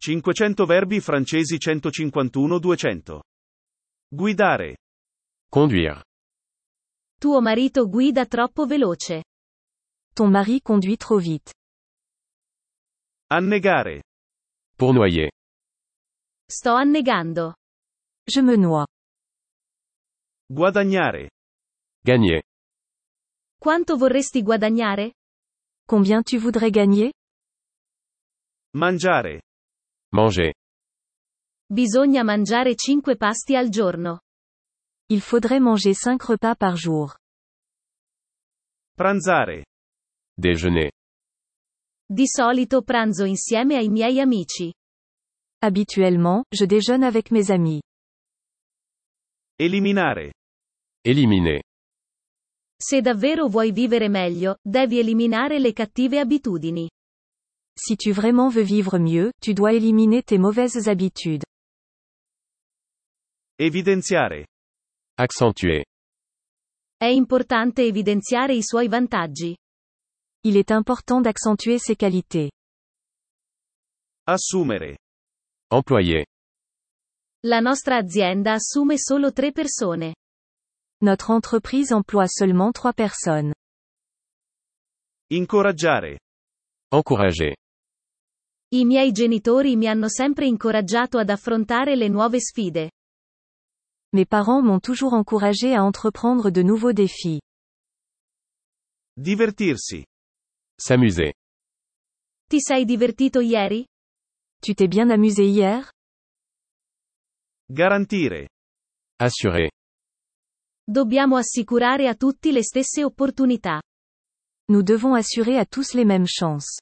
500 verbi francesi 151-200. Guidare. Conduire. Tuo marito guida troppo veloce. Ton mari conduit trop vite. Annegare. Pour noyer. Sto annegando. Je me noie. Guadagnare. Gagner. Quanto vorresti guadagnare? Combien tu voudrais gagner? Mangiare. Manger. Bisogna mangiare 5 pasti al giorno. Il faudrait manger 5 repas par jour. Pranzare. Déjeuner. Di solito pranzo insieme ai miei amici. Habituellement, je déjeune avec mes amis. Eliminare. Éliminer. Se davvero vuoi vivere meglio, devi eliminare le cattive abitudini. Si tu vraiment veux vivre mieux, tu dois éliminer tes mauvaises habitudes. Evidenziare. Accentuer. È importante evidenziare i suoi vantaggi. Il est important d'accentuer ses qualités. Assumere. Employer. La nostra azienda assume solo 3 persone. Notre entreprise emploie seulement 3 personnes. Incoraggiare. Encourager. I miei genitori mi hanno sempre incoraggiato ad affrontare le nuove sfide. Mes parents m'ont toujours encouragé à entreprendre de nouveaux défis. Divertirsi. S'amuser. Ti sei divertito ieri? Tu t'es bien amusé hier? Garantire. Assurer. Dobbiamo assicurare a tutti le stesse opportunità. Nous devons assurer à tous les mêmes chances.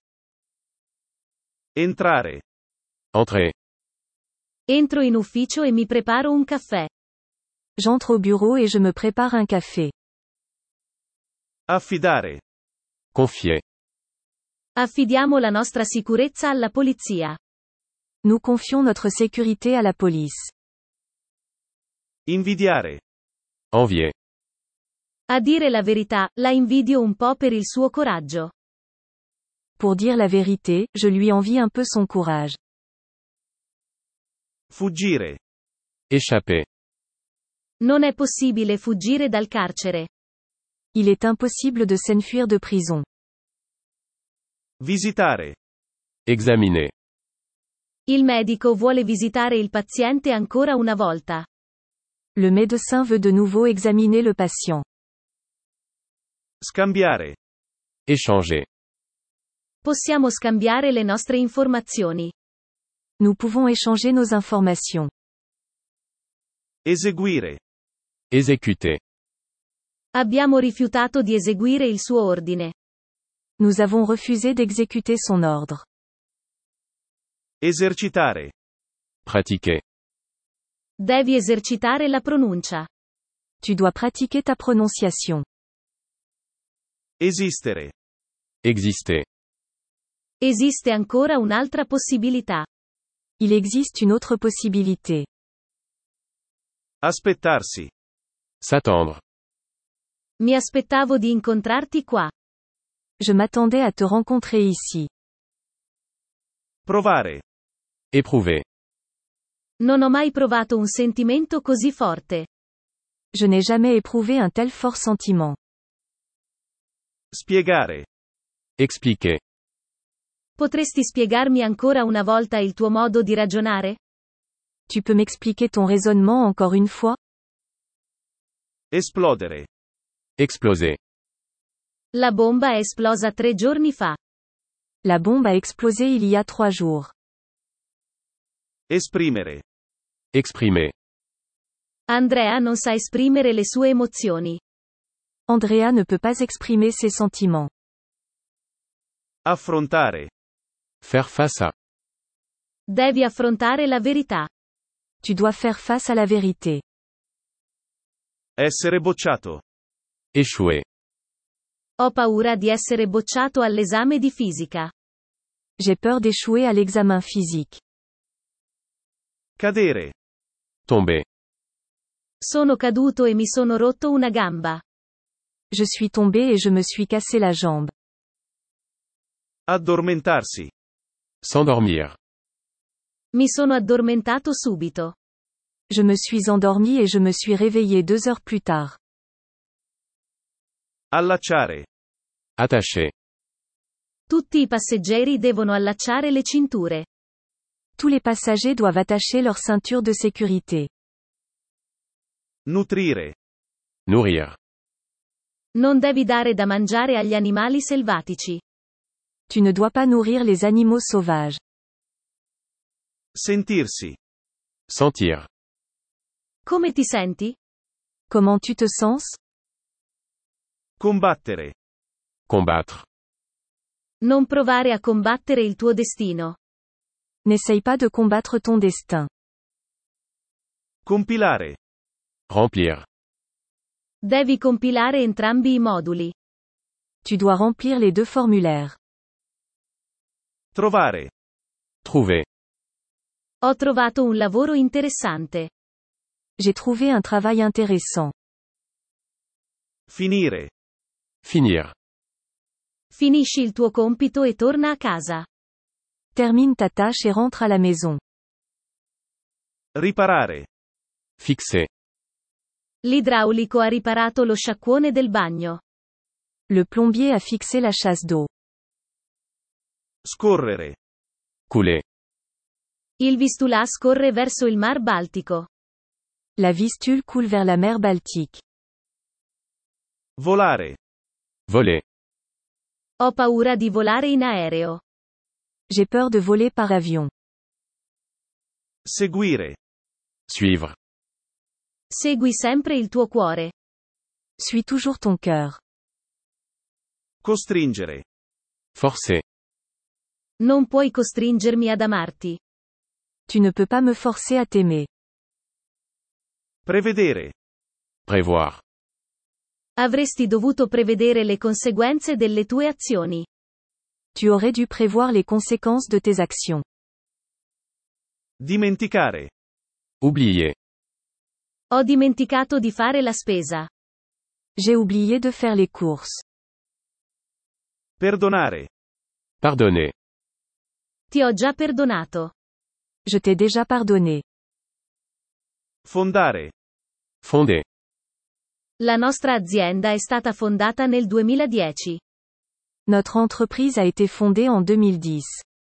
Entrare. Entrer. Entro in ufficio e mi preparo un caffè. J'entre au bureau et je me prépare un café. Affidare. Confier. Affidiamo la nostra sicurezza alla polizia. Nous confions notre sécurité à la police. Invidiare. Envier. A dire la verità, la invidio un po' per il suo coraggio. Pour dire la vérité, je lui envie un peu son courage. Fuggire. Échapper. Non è possibile fuggire dal carcere. Il est impossible de s'enfuir de prison. Visitare. Examiner. Il medico vuole visitare il paziente ancora una volta. Le médecin veut de nouveau examiner le patient. Scambiare. Échanger. Possiamo scambiare le nostre informazioni. Nous pouvons échanger nos informations. Eseguire. Exécuter. Abbiamo rifiutato di eseguire il suo ordine. Nous avons refusé d'exécuter son ordre. Esercitare. Pratiquer. Devi esercitare la pronuncia. Tu dois pratiquer ta prononciation. Esistere. Exister. Esiste ancora un'altra possibilità. Il existe une autre possibilité. Aspettarsi. S'attendre. Mi aspettavo di incontrarti qua. Je m'attendais à te rencontrer ici. Provare. Éprouver. Non ho mai provato un sentimento così forte. Je n'ai jamais éprouvé un tel fort sentiment. Spiegare. Expliquer. Potresti spiegarmi ancora una volta il tuo modo di ragionare? Tu peux m'expliquer ton raisonnement encore une fois? Esplodere. Exploser. La bomba è esplosa 3 giorni fa. La bombe a explosé il y a 3 jours. Esprimere. Exprimer. Andrea non sa esprimere le sue emozioni. Andrea ne peut pas exprimer ses sentiments. Affrontare. Faire face à. Devi affrontare la verità. Tu dois faire face à la vérité. Essere bocciato. Échouer. Ho paura di essere bocciato all'esame di fisica. J'ai peur d'échouer à l'examen physique. Cadere. Tomber. Sono caduto e mi sono rotto una gamba. Je suis tombé et je me suis cassé la jambe. Addormentarsi. S'endormir. Mi sono addormentato subito. Je me suis endormi et je me suis réveillé 2 heures plus tard. Allacciare. Attacher. Tutti i passeggeri devono allacciare le cinture. Tous les passagers doivent attacher leur ceinture de sécurité. Nutrire. Nourrir. Non devi dare da mangiare agli animali selvatici. Tu ne dois pas nourrir les animaux sauvages. Sentirsi. Sentir. Come ti senti? Comment tu te sens? Combattere. Combattre. Non provare a combattere il tuo destino. N'essaye pas de combattre ton destin. Compilare. Remplir. Devi compilare entrambi i moduli. Tu dois remplir les 2 formulaires. Trovare. Trouver. Ho trovato un lavoro interessante. J'ai trouvé un travail intéressant. Finire. Finir. Finisci il tuo compito e torna a casa. Termine ta tâche et rentre à la maison. Riparare. Fixer. L'idraulico ha riparato lo sciacquone del bagno. Le plombier a fixé la chasse d'eau. Scorrere. Couler. Il Vistula scorre verso il Mar Baltico. La Vistule coule vers la mer Baltique. Volare. Voler. Ho paura di volare in aereo. J'ai peur de voler par avion. Seguire. Suivre. Segui sempre il tuo cuore. Suis toujours ton cœur. Costringere. Forcer. Non puoi costringermi ad amarti. Tu ne peux pas me forcer à t'aimer. Prevedere. Prévoir. Avresti dovuto prevedere le conseguenze delle tue azioni. Tu aurais dû prévoir les conséquences de tes actions. Dimenticare. Oublier. Ho dimenticato di fare la spesa. J'ai oublié de faire les courses. Perdonare. Pardonner. Ti ho già perdonato. Je t'ai déjà pardonné. Fondare. Fonder. La nostra azienda è stata fondata nel 2010. Notre entreprise a été fondée en 2010.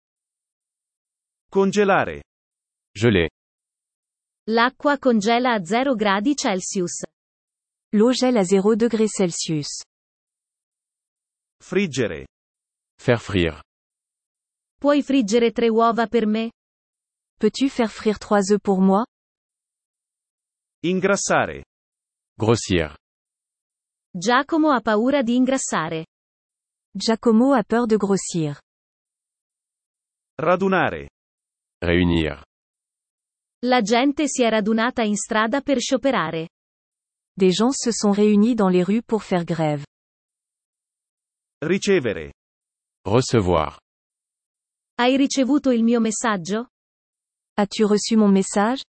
Congelare. Geler. L'acqua congela a 0 gradi Celsius. L'eau gèle à 0 degrés Celsius. Friggere. Faire frire. Puoi friggere 3 uova per me? Peux-tu faire frire 3 œufs pour moi? Ingrassare. Grossir. Giacomo ha paura di ingrassare. Giacomo a peur de grossir. Radunare. Réunir. La gente si è radunata in strada per scioperare. Des gens se sont réunis dans les rues pour faire grève. Ricevere. Recevoir. Hai ricevuto il mio messaggio? As-tu reçu mon message?